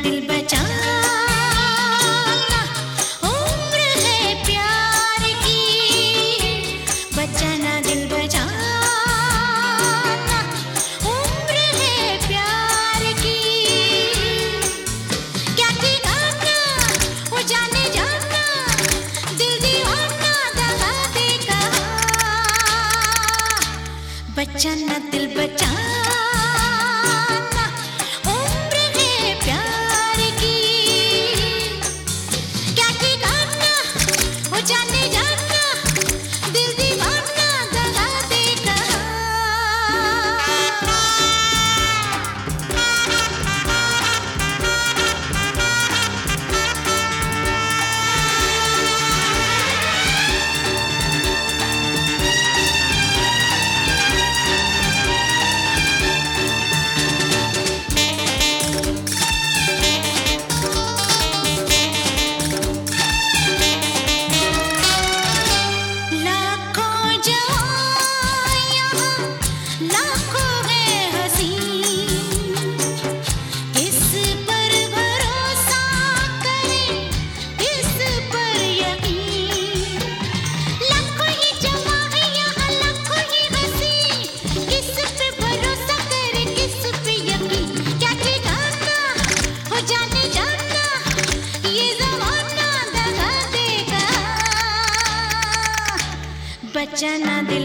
दिल बचाना, उम्र है प्यार की, बचाना दिल बचाना, उम्र है प्यार की। क्या ठिकाना वो जाने जाना, दिल दीवाना दगा दे कहा, बचाना दिल बचाना, बचाना दिल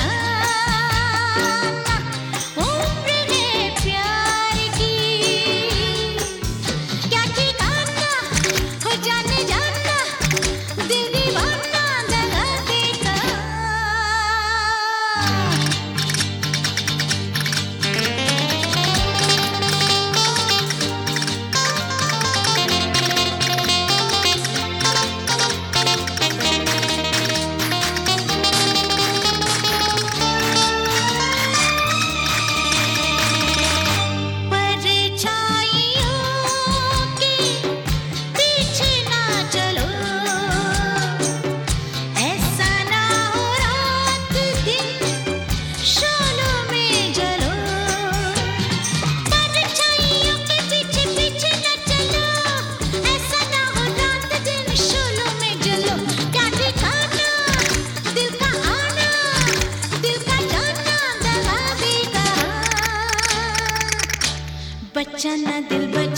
बचाना, उम्र है प्यार की। क्या ठिकाना हो जाने जाना, दिल दीवाना दगा दे कहा। बचाना दिल बचाना।